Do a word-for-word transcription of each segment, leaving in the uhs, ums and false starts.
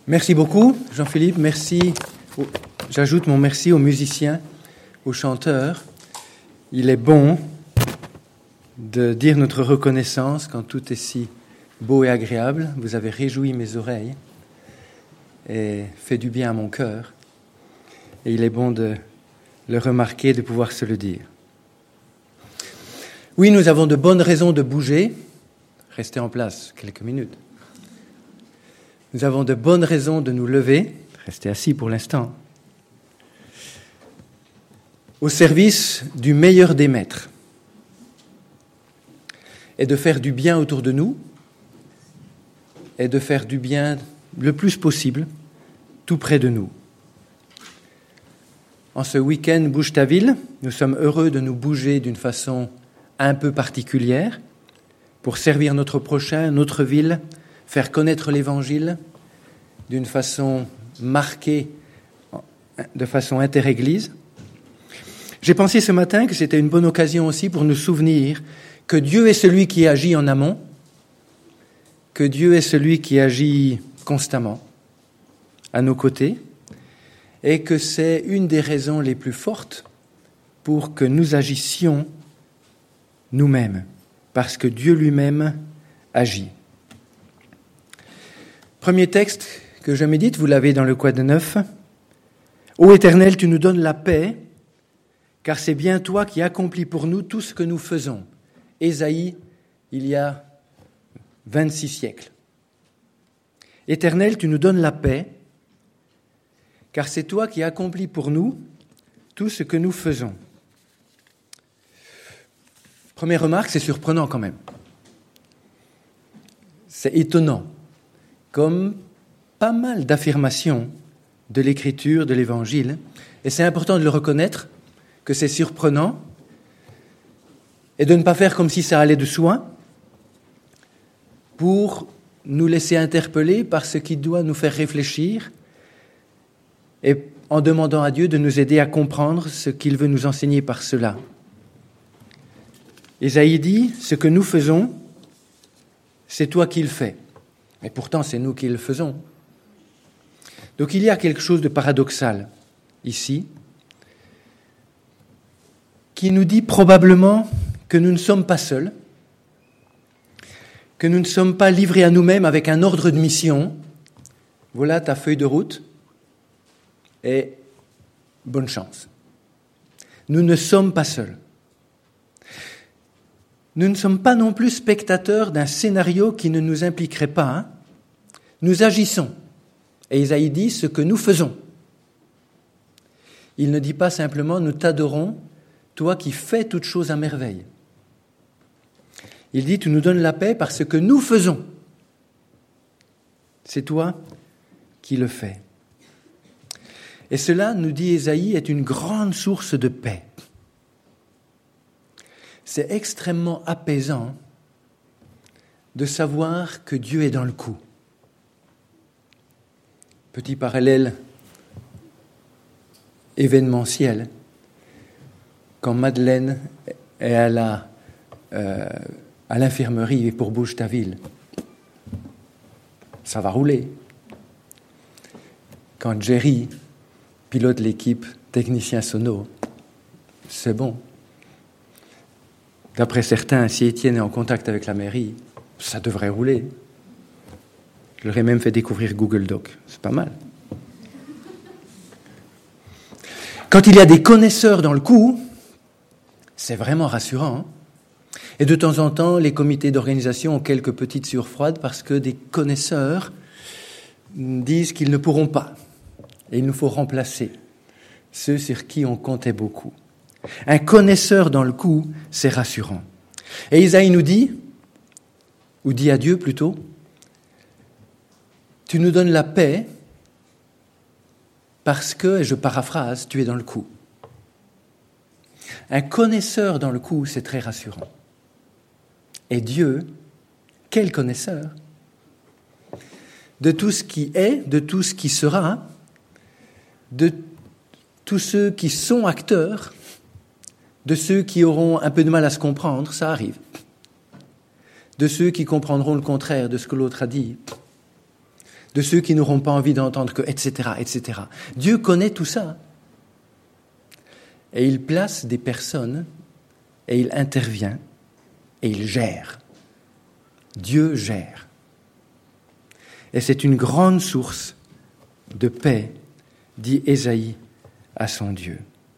Merci beaucoup, Jean-Philippe. Merci. J'ajoute mon merci aux musiciens, aux chanteurs. Il est bon de dire notre reconnaissance quand tout est si beau et agréable. Vous avez réjoui mes oreilles et fait du bien à mon cœur. Et il est bon de le remarquer, de pouvoir se le dire. Oui, nous avons de bonnes raisons de bouger. Restez en place quelques minutes. Nous avons de bonnes raisons de nous lever. Restez assis pour l'instant. Au service du meilleur des maîtres. Et de faire du bien autour de nous. Et de faire du bien le plus possible, tout près de nous. En ce week-end Bouge ta ville, nous sommes heureux de nous bouger d'une façon un peu particulière pour servir notre prochain, notre ville, faire connaître l'Évangile d'une façon marquée, de façon interéglise. J'ai pensé ce matin que c'était une bonne occasion aussi pour nous souvenir que Dieu est celui qui agit en amont, que Dieu est celui qui agit constamment à nos côtés, et que c'est une des raisons les plus fortes pour que nous agissions nous-mêmes, parce que Dieu lui-même agit. Premier texte que je médite, vous l'avez dans le quad neuf. « Ô Éternel, tu nous donnes la paix, car c'est bien toi qui accomplis pour nous tout ce que nous faisons. » Ésaïe, il y a vingt-six siècles. « Éternel, tu nous donnes la paix, car c'est toi qui accomplis pour nous tout ce que nous faisons. » Première remarque, c'est surprenant quand même. C'est étonnant, comme pas mal d'affirmations de l'Écriture, de l'Évangile, et c'est important de le reconnaître, que c'est surprenant, et de ne pas faire comme si ça allait de soi, pour nous laisser interpeller par ce qui doit nous faire réfléchir, et en demandant à Dieu de nous aider à comprendre ce qu'il veut nous enseigner par cela. Ésaïe dit, ce que nous faisons, c'est toi qui le fais. Mais pourtant, c'est nous qui le faisons. Donc il y a quelque chose de paradoxal ici, qui nous dit probablement que nous ne sommes pas seuls, que nous ne sommes pas livrés à nous-mêmes avec un ordre de mission. Voilà ta feuille de route et bonne chance. Nous ne sommes pas seuls. Nous ne sommes pas non plus spectateurs d'un scénario qui ne nous impliquerait pas. Hein. Nous agissons. Et Isaïe dit ce que nous faisons. Il ne dit pas simplement « nous t'adorons, toi qui fais toutes choses à merveille ». Il dit « tu nous donnes la paix parce que nous faisons ». C'est toi qui le fais. Et cela, nous dit Ésaïe, est une grande source de paix. C'est extrêmement apaisant de savoir que Dieu est dans le coup. Petit parallèle événementiel. Quand Madeleine est à, la, euh, à l'infirmerie pour Bouge ta ville, ça va rouler. Quand Jerry pilote l'équipe technicien sono, c'est bon. D'après certains, si Étienne est en contact avec la mairie, ça devrait rouler. Je leur ai même fait découvrir Google Doc. C'est pas mal. Quand il y a des connaisseurs dans le coup, c'est vraiment rassurant. Hein. Et de temps en temps, les comités d'organisation ont quelques petites surfroides parce que des connaisseurs disent qu'ils ne pourront pas. Et il nous faut remplacer ceux sur qui on comptait beaucoup. Un connaisseur dans le coup, c'est rassurant. Et Isaïe nous dit, ou dit à Dieu plutôt, tu nous donnes la paix parce que, et je paraphrase, tu es dans le coup. Un connaisseur dans le coup, c'est très rassurant. Et Dieu, quel connaisseur? De tout ce qui est, de tout ce qui sera, de tous ceux qui sont acteurs, de ceux qui auront un peu de mal à se comprendre, ça arrive. De ceux qui comprendront le contraire de ce que l'autre a dit. de ceux qui n'auront pas envie d'entendre que, et cetera, et cetera. Dieu connaît tout ça. Et il place des personnes, et il intervient, et il gère. Dieu gère. Et c'est une grande source de paix, dit Ésaïe à son Dieu.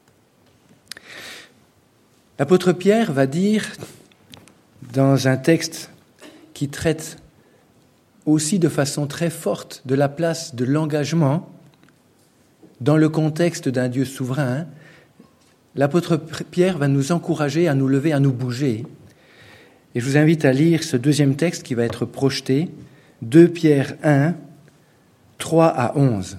L'apôtre Pierre va dire, dans un texte qui traite aussi de façon très forte de la place de l'engagement dans le contexte d'un Dieu souverain, l'apôtre Pierre va nous encourager à nous lever, à nous bouger. Et je vous invite à lire ce deuxième texte qui va être projeté, deux Pierre un, trois à onze.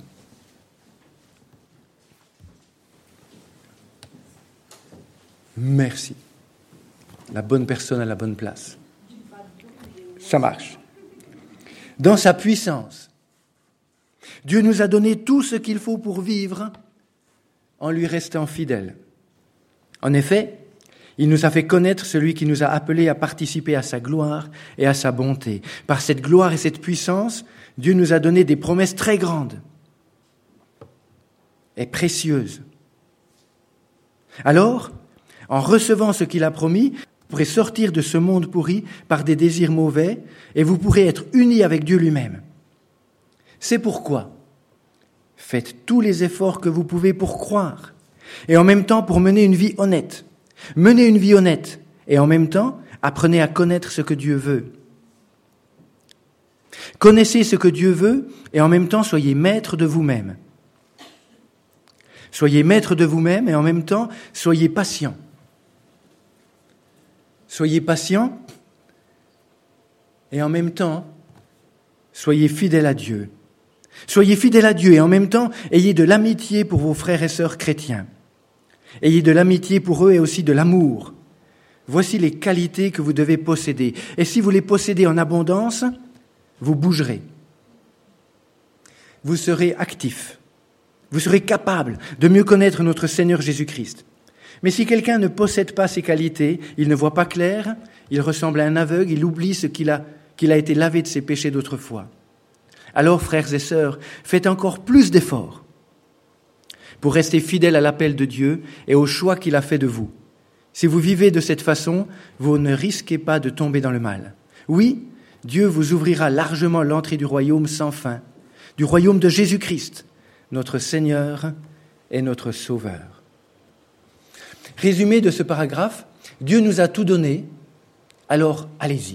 Merci. La bonne personne à la bonne place. Ça marche. Dans sa puissance, Dieu nous a donné tout ce qu'il faut pour vivre en lui restant fidèle. En effet, il nous a fait connaître celui qui nous a appelés à participer à sa gloire et à sa bonté. Par cette gloire et cette puissance, Dieu nous a donné des promesses très grandes et précieuses. Alors, en recevant ce qu'il a promis, vous pourrez sortir de ce monde pourri par des désirs mauvais et vous pourrez être unis avec Dieu lui-même. C'est pourquoi faites tous les efforts que vous pouvez pour croire et en même temps pour mener une vie honnête. Menez une vie honnête et en même temps, apprenez à connaître ce que Dieu veut. Connaissez ce que Dieu veut et en même temps, soyez maître de vous-même. Soyez maître de vous-même et en même temps, soyez patient. Soyez patient et en même temps, soyez fidèle à Dieu. Soyez fidèle à Dieu et en même temps, ayez de l'amitié pour vos frères et sœurs chrétiens. Ayez de l'amitié pour eux et aussi de l'amour. Voici les qualités que vous devez posséder. Et si vous les possédez en abondance, vous bougerez. Vous serez actif. Vous serez capable de mieux connaître notre Seigneur Jésus-Christ. Mais si quelqu'un ne possède pas ces qualités, il ne voit pas clair, il ressemble à un aveugle, il oublie ce qu'il a, qu'il a été lavé de ses péchés d'autrefois. Alors, frères et sœurs, faites encore plus d'efforts pour rester fidèles à l'appel de Dieu et au choix qu'il a fait de vous. Si vous vivez de cette façon, vous ne risquez pas de tomber dans le mal. Oui, Dieu vous ouvrira largement l'entrée du royaume sans fin, du royaume de Jésus-Christ, notre Seigneur et notre Sauveur. Résumé de ce paragraphe, Dieu nous a tout donné, alors allez-y.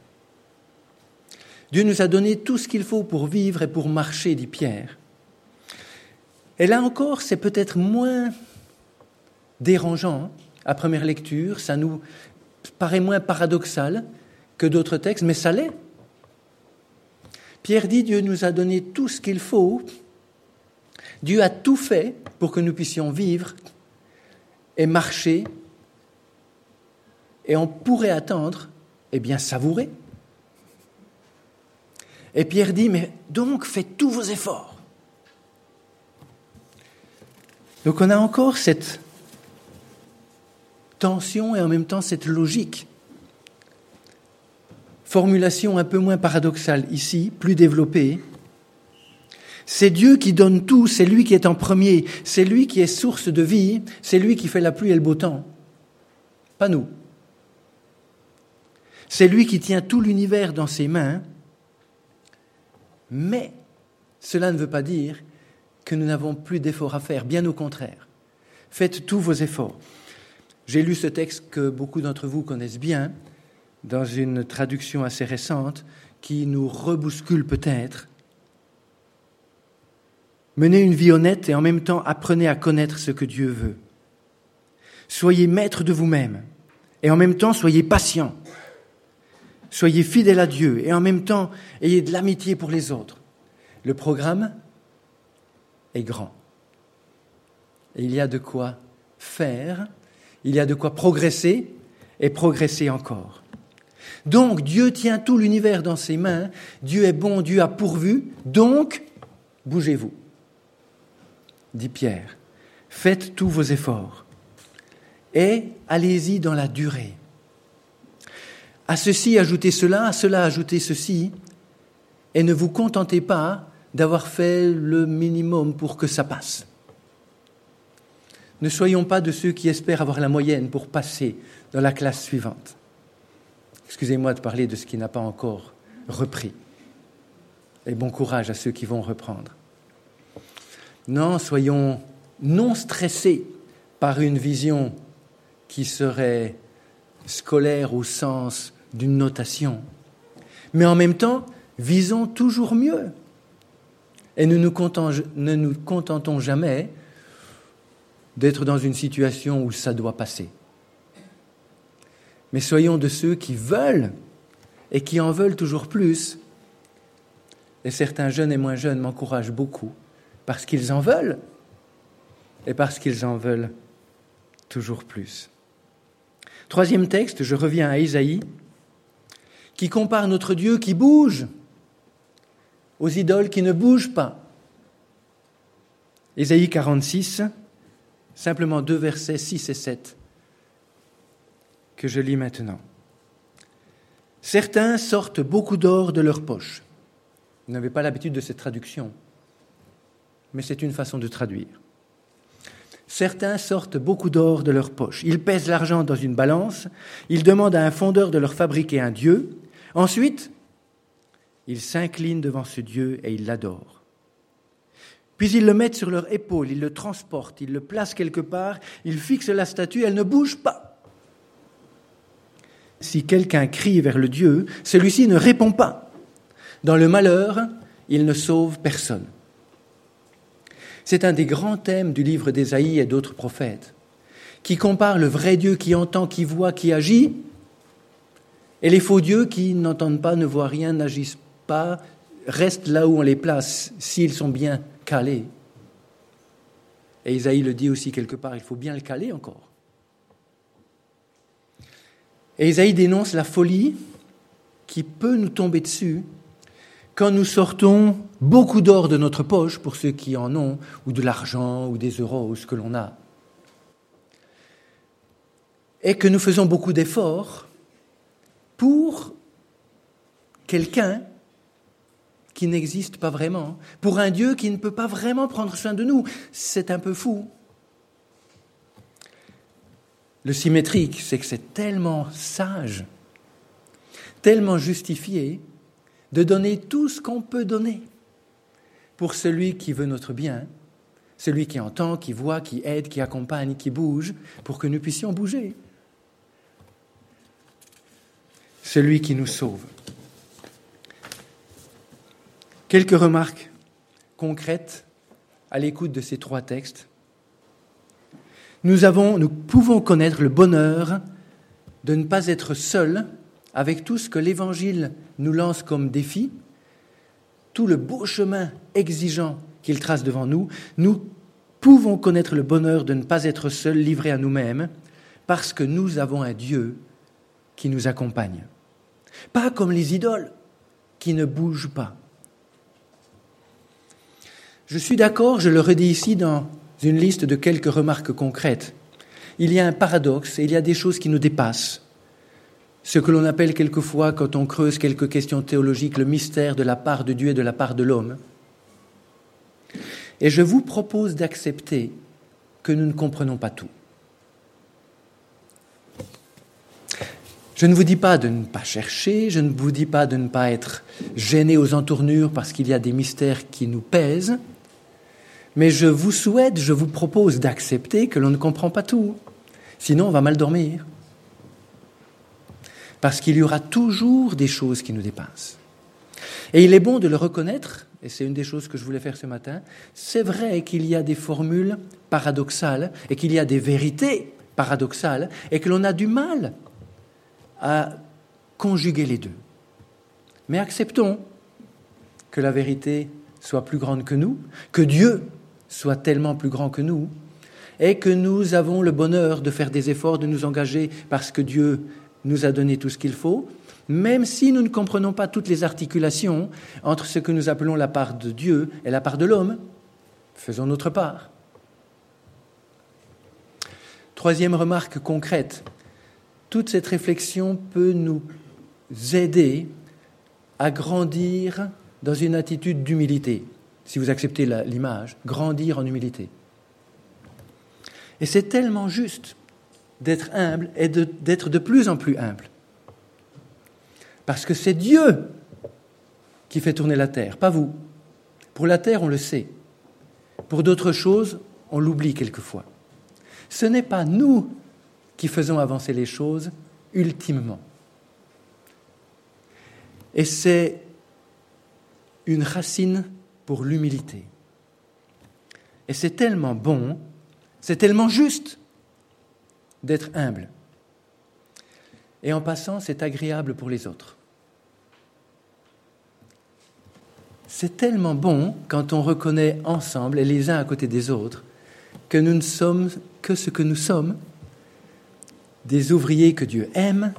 Dieu nous a donné tout ce qu'il faut pour vivre et pour marcher, dit Pierre. Et là encore, c'est peut-être moins dérangeant à première lecture, ça nous paraît moins paradoxal que d'autres textes, mais ça l'est. Pierre dit, Dieu nous a donné tout ce qu'il faut, Dieu a tout fait pour que nous puissions vivre et marcher, et on pourrait attendre, eh bien savourer. Et Pierre dit, mais donc faites tous vos efforts. Donc on a encore cette tension et en même temps cette logique. Formulation un peu moins paradoxale ici, plus développée. C'est Dieu qui donne tout, c'est lui qui est en premier, c'est lui qui est source de vie, c'est lui qui fait la pluie et le beau temps. Pas nous. C'est lui qui tient tout l'univers dans ses mains, mais cela ne veut pas dire que nous n'avons plus d'efforts à faire, bien au contraire. Faites tous vos efforts. J'ai lu ce texte que beaucoup d'entre vous connaissent bien, dans une traduction assez récente, qui nous rebouscule peut-être. Menez une vie honnête et en même temps apprenez à connaître ce que Dieu veut. Soyez maître de vous-même et en même temps soyez patient. Soyez fidèles à Dieu et en même temps ayez de l'amitié pour les autres. Le programme est grand. Et il y a de quoi faire, il y a de quoi progresser et progresser encore. Donc Dieu tient tout l'univers dans ses mains, Dieu est bon, Dieu a pourvu, donc bougez-vous, dit Pierre. Faites tous vos efforts et allez-y dans la durée. À ceci ajoutez cela, à cela ajoutez ceci. et ne vous contentez pas d'avoir fait le minimum pour que ça passe. Ne soyons pas de ceux qui espèrent avoir la moyenne pour passer dans la classe suivante. Excusez-moi de parler de ce qui n'a pas encore repris. Et bon courage à ceux qui vont reprendre. Non, soyons non stressés par une vision qui serait scolaire au sens d'une notation. Mais en même temps, visons toujours mieux. Et ne nous contentons, ne nous contentons jamais d'être dans une situation où ça doit passer. Mais soyons de ceux qui veulent et qui en veulent toujours plus. Et certains jeunes et moins jeunes m'encouragent beaucoup parce qu'ils en veulent et parce qu'ils en veulent toujours plus. Troisième texte, je reviens à Ésaïe, qui compare notre Dieu qui bouge aux idoles qui ne bougent pas. Ésaïe quarante-six, simplement deux versets six et sept, que je lis maintenant. Certains sortent beaucoup d'or de leur poche. Vous n'avez pas l'habitude de cette traduction, mais c'est une façon de traduire. Certains sortent beaucoup d'or de leur poche. Ils pèsent l'argent dans une balance. Ils demandent à un fondeur de leur fabriquer un dieu. Ensuite, ils s'inclinent devant ce Dieu et ils l'adorent. Puis ils le mettent sur leur épaule, ils le transportent, ils le placent quelque part, ils fixent la statue, elle ne bouge pas. Si quelqu'un crie vers le Dieu, celui-ci ne répond pas. Dans le malheur, il ne sauve personne. C'est un des grands thèmes du livre d'Ésaïe et d'autres prophètes, qui compare le vrai Dieu qui entend, qui voit, qui agit, et les faux dieux qui n'entendent pas, ne voient rien, n'agissent pas, restent là où on les place, s'ils sont bien calés. Et Ésaïe le dit aussi quelque part, il faut bien le caler encore. Et Ésaïe dénonce la folie qui peut nous tomber dessus quand nous sortons beaucoup d'or de notre poche, pour ceux qui en ont, ou de l'argent, ou des euros, ou ce que l'on a, et que nous faisons beaucoup d'efforts pour quelqu'un qui n'existe pas vraiment, pour un Dieu qui ne peut pas vraiment prendre soin de nous. C'est un peu fou. Le symétrique, c'est que c'est tellement sage, tellement justifié, de donner tout ce qu'on peut donner pour celui qui veut notre bien, celui qui entend, qui voit, qui aide, qui accompagne, qui bouge, pour que nous puissions bouger. Celui qui nous sauve. Quelques remarques concrètes à l'écoute de ces trois textes. Nous avons, nous pouvons connaître le bonheur de ne pas être seuls avec tout ce que l'Évangile nous lance comme défi, tout le beau chemin exigeant qu'il trace devant nous. Nous pouvons connaître le bonheur de ne pas être seuls, livrés à nous-mêmes, parce que nous avons un Dieu qui nous accompagne. Pas comme les idoles qui ne bougent pas. Je suis d'accord, je le redis ici dans une liste de quelques remarques concrètes. Il y a un paradoxe et il y a des choses qui nous dépassent. Ce que l'on appelle quelquefois, quand on creuse quelques questions théologiques, le mystère de la part de Dieu et de la part de l'homme. Et je vous propose d'accepter que nous ne comprenons pas tout. Je ne vous dis pas de ne pas chercher, je ne vous dis pas de ne pas être gêné aux entournures parce qu'il y a des mystères qui nous pèsent, mais je vous souhaite, je vous propose d'accepter que l'on ne comprend pas tout. Sinon, on va mal dormir. Parce qu'il y aura toujours des choses qui nous dépassent. Et il est bon de le reconnaître, et c'est une des choses que je voulais faire ce matin, c'est vrai qu'il y a des formules paradoxales et qu'il y a des vérités paradoxales et que l'on a du mal à conjuguer les deux. Mais acceptons que la vérité soit plus grande que nous, que Dieu soit tellement plus grand que nous, et que nous avons le bonheur de faire des efforts, de nous engager parce que Dieu nous a donné tout ce qu'il faut, même si nous ne comprenons pas toutes les articulations entre ce que nous appelons la part de Dieu et la part de l'homme. Faisons notre part. Troisième remarque concrète. Toute cette réflexion peut nous aider à grandir dans une attitude d'humilité, si vous acceptez la, l'image, grandir en humilité. Et c'est tellement juste d'être humble et de, d'être de plus en plus humble. Parce que c'est Dieu qui fait tourner la terre, pas vous. Pour la terre, on le sait. Pour d'autres choses, on l'oublie quelquefois. Ce n'est pas nous qui faisons avancer les choses ultimement. Et c'est une racine pour l'humilité. Et c'est tellement bon, c'est tellement juste d'être humble. Et en passant, c'est agréable pour les autres. C'est tellement bon quand on reconnaît ensemble, et les uns à côté des autres, que nous ne sommes que ce que nous sommes, des ouvriers que Dieu aime,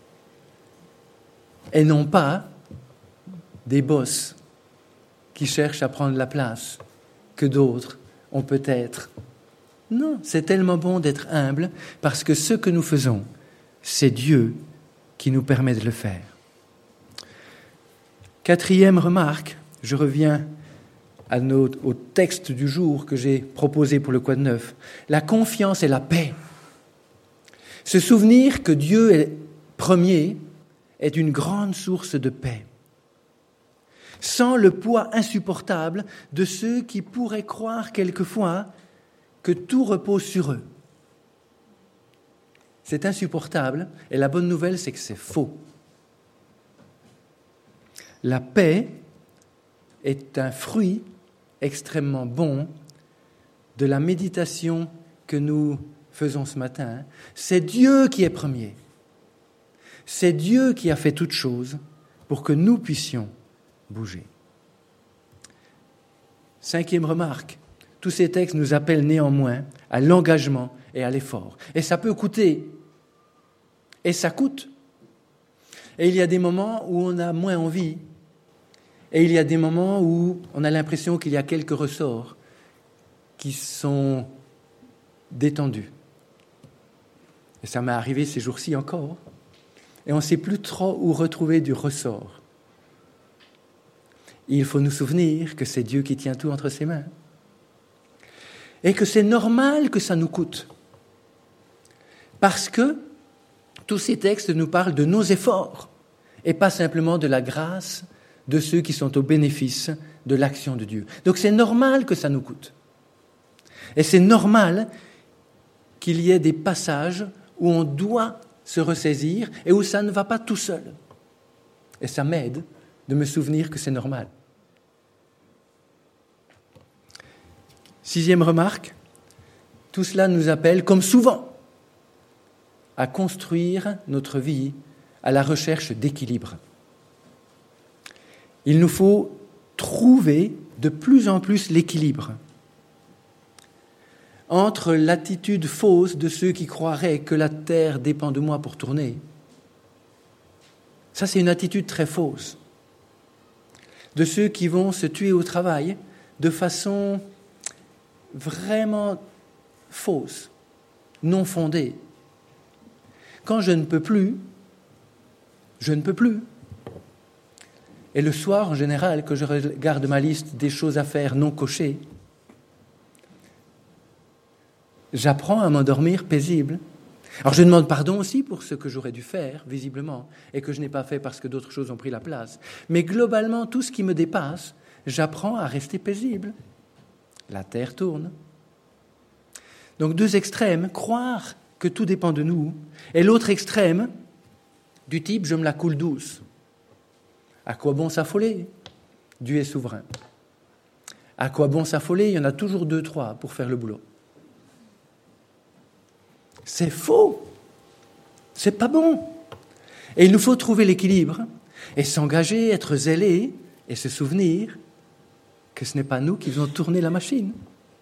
et non pas des boss qui cherchent à prendre la place que d'autres ont peut-être. Non, c'est tellement bon d'être humble parce que ce que nous faisons, c'est Dieu qui nous permet de le faire. Quatrième remarque, je reviens à nos, au texte du jour que j'ai proposé pour le Quad Neuf. La confiance et la paix. Se souvenir que Dieu est premier est une grande source de paix. Sans le poids insupportable de ceux qui pourraient croire quelquefois que tout repose sur eux. C'est insupportable, et la bonne nouvelle, c'est que c'est faux. La paix est un fruit extrêmement bon de la méditation que nous faisons ce matin. C'est Dieu qui est premier. C'est Dieu qui a fait toutes choses pour que nous puissions bouger. Cinquième remarque, tous ces textes nous appellent néanmoins à l'engagement et à l'effort. Et ça peut coûter. Et ça coûte. Et il y a des moments où on a moins envie. Et il y a des moments où on a l'impression qu'il y a quelques ressorts qui sont détendus. Et ça m'est arrivé ces jours-ci encore. Et on ne sait plus trop où retrouver du ressort. Il faut nous souvenir que c'est Dieu qui tient tout entre ses mains. Et que c'est normal que ça nous coûte. Parce que tous ces textes nous parlent de nos efforts et pas simplement de la grâce de ceux qui sont au bénéfice de l'action de Dieu. Donc c'est normal que ça nous coûte. Et c'est normal qu'il y ait des passages où on doit se ressaisir et où ça ne va pas tout seul. Et ça m'aide de me souvenir que c'est normal. Sixième remarque, tout cela nous appelle, comme souvent, à construire notre vie à la recherche d'équilibre. Il nous faut trouver de plus en plus l'équilibre entre l'attitude fausse de ceux qui croiraient que la terre dépend de moi pour tourner. Ça, c'est une attitude très fausse. De ceux qui vont se tuer au travail de façon vraiment fausse, non fondée. Quand je ne peux plus, je ne peux plus. Et le soir, en général, que je regarde ma liste des choses à faire non cochées, j'apprends à m'endormir paisible. Alors je demande pardon aussi pour ce que j'aurais dû faire, visiblement, et que je n'ai pas fait parce que d'autres choses ont pris la place. Mais globalement, tout ce qui me dépasse, j'apprends à rester paisible. La terre tourne. Donc deux extrêmes, croire que tout dépend de nous, et l'autre extrême, du type « je me la coule douce ». À quoi bon s'affoler ? Dieu est souverain. À quoi bon s'affoler ? Il y en a toujours deux, trois pour faire le boulot. C'est faux. C'est pas bon. Et il nous faut trouver l'équilibre et s'engager, être zélé et se souvenir que ce n'est pas nous qui faisons tourner la machine.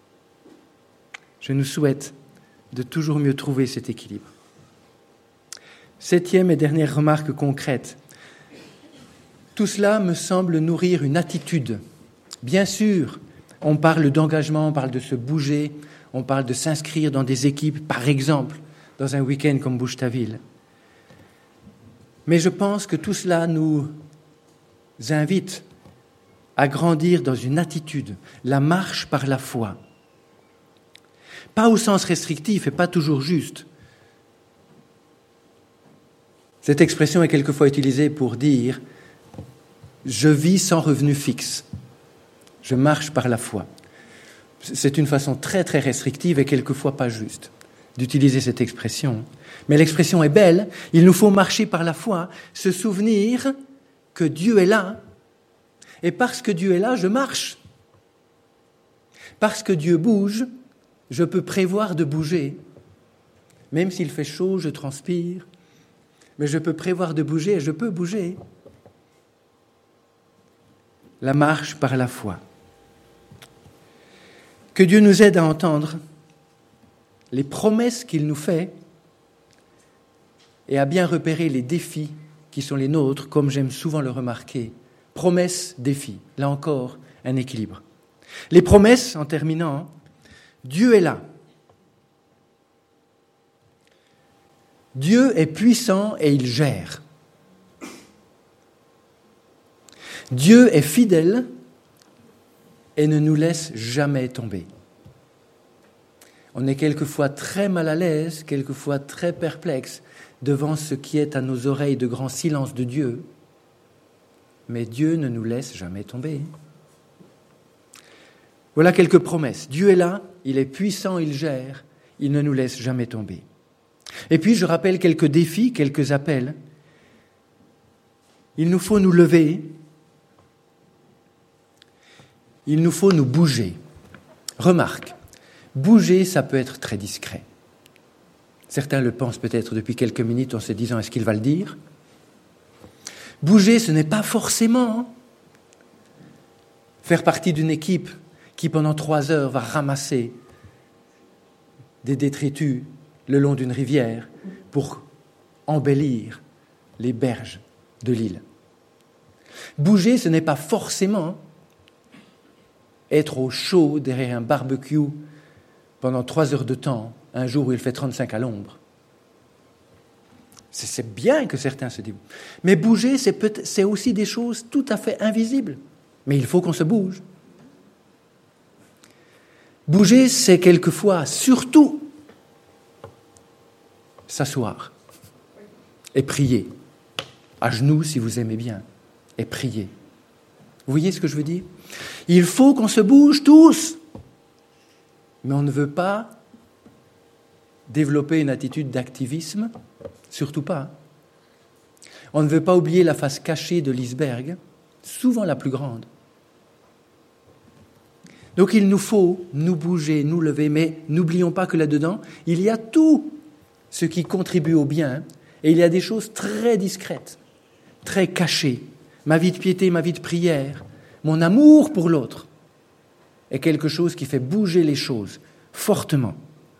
Je nous souhaite de toujours mieux trouver cet équilibre. Septième et dernière remarque concrète. Tout cela me semble nourrir une attitude. Bien sûr, on parle d'engagement, on parle de se bouger, on parle de s'inscrire dans des équipes, par exemple, dans un week-end comme Bouche-ta-Ville. Mais je pense que tout cela nous invite à grandir dans une attitude, la marche par la foi. Pas au sens restrictif et pas toujours juste. Cette expression est quelquefois utilisée pour dire « je vis sans revenu fixe, je marche par la foi ». C'est une façon très très restrictive et quelquefois pas juste d'utiliser cette expression. Mais l'expression est belle, il nous faut marcher par la foi, se souvenir que Dieu est là. Et parce que Dieu est là, je marche. Parce que Dieu bouge, je peux prévoir de bouger. Même s'il fait chaud, je transpire, mais je peux prévoir de bouger et je peux bouger. La marche par la foi. Que Dieu nous aide à entendre les promesses qu'il nous fait et à bien repérer les défis qui sont les nôtres, comme j'aime souvent le remarquer. Promesses, défis. Là encore, un équilibre. Les promesses, en terminant, Dieu est là. Dieu est puissant et il gère. Dieu est fidèle et ne nous laisse jamais tomber. On est quelquefois très mal à l'aise, quelquefois très perplexe devant ce qui est à nos oreilles de grand silence de Dieu, mais Dieu ne nous laisse jamais tomber. Voilà quelques promesses. Dieu est là, il est puissant, il gère, il ne nous laisse jamais tomber. Et puis je rappelle quelques défis, quelques appels. Il nous faut nous lever, il nous faut nous bouger. Remarque, bouger, ça peut être très discret. Certains le pensent peut-être depuis quelques minutes en se disant « est-ce qu'il va le dire ?» Bouger, ce n'est pas forcément faire partie d'une équipe qui pendant trois heures va ramasser des détritus le long d'une rivière pour embellir les berges de l'île. Bouger, ce n'est pas forcément être au chaud derrière un barbecue pendant trois heures de temps, un jour où il fait trente-cinq à l'ombre. C'est, c'est bien que certains se disent. Mais bouger, c'est, peut- c'est aussi des choses tout à fait invisibles. Mais il faut qu'on se bouge. Bouger, c'est quelquefois, surtout, s'asseoir et prier. À genoux, si vous aimez bien, et prier. Vous voyez ce que je veux dire ? Il faut qu'on se bouge tous. Mais on ne veut pas développer une attitude d'activisme, surtout pas. On ne veut pas oublier la face cachée de l'iceberg, souvent la plus grande. Donc il nous faut nous bouger, nous lever, mais n'oublions pas que là-dedans, il y a tout ce qui contribue au bien, et il y a des choses très discrètes, très cachées. Ma vie de piété, ma vie de prière, mon amour pour l'autre est quelque chose qui fait bouger les choses fortement.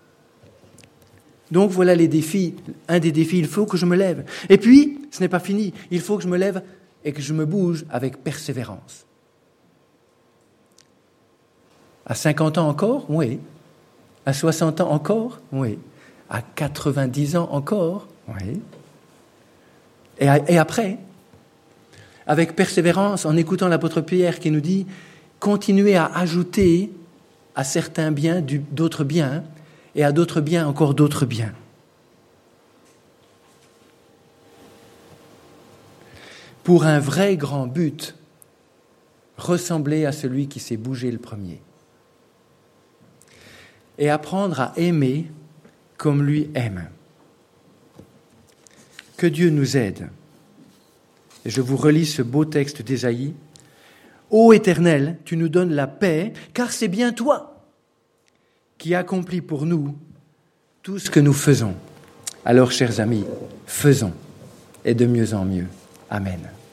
Donc voilà les défis. Un des défis, il faut que je me lève. Et puis, ce n'est pas fini. Il faut que je me lève et que je me bouge avec persévérance. À cinquante ans encore ? Oui. À soixante ans encore ? Oui. À quatre-vingt-dix ans encore ? Oui. Et, à, et après ? Avec persévérance, en écoutant l'apôtre Pierre qui nous dit « Continuez à ajouter à certains biens du, d'autres biens, et à d'autres biens encore d'autres biens. » Pour un vrai grand but, ressembler à celui qui s'est bougé le premier. Et apprendre à aimer comme lui aime. Que Dieu nous aide. Et je vous relis ce beau texte d'Ésaïe. « Ô Éternel, tu nous donnes la paix, car c'est bien toi qui accomplis pour nous tout ce que nous faisons. » Alors, chers amis, faisons, et de mieux en mieux. Amen.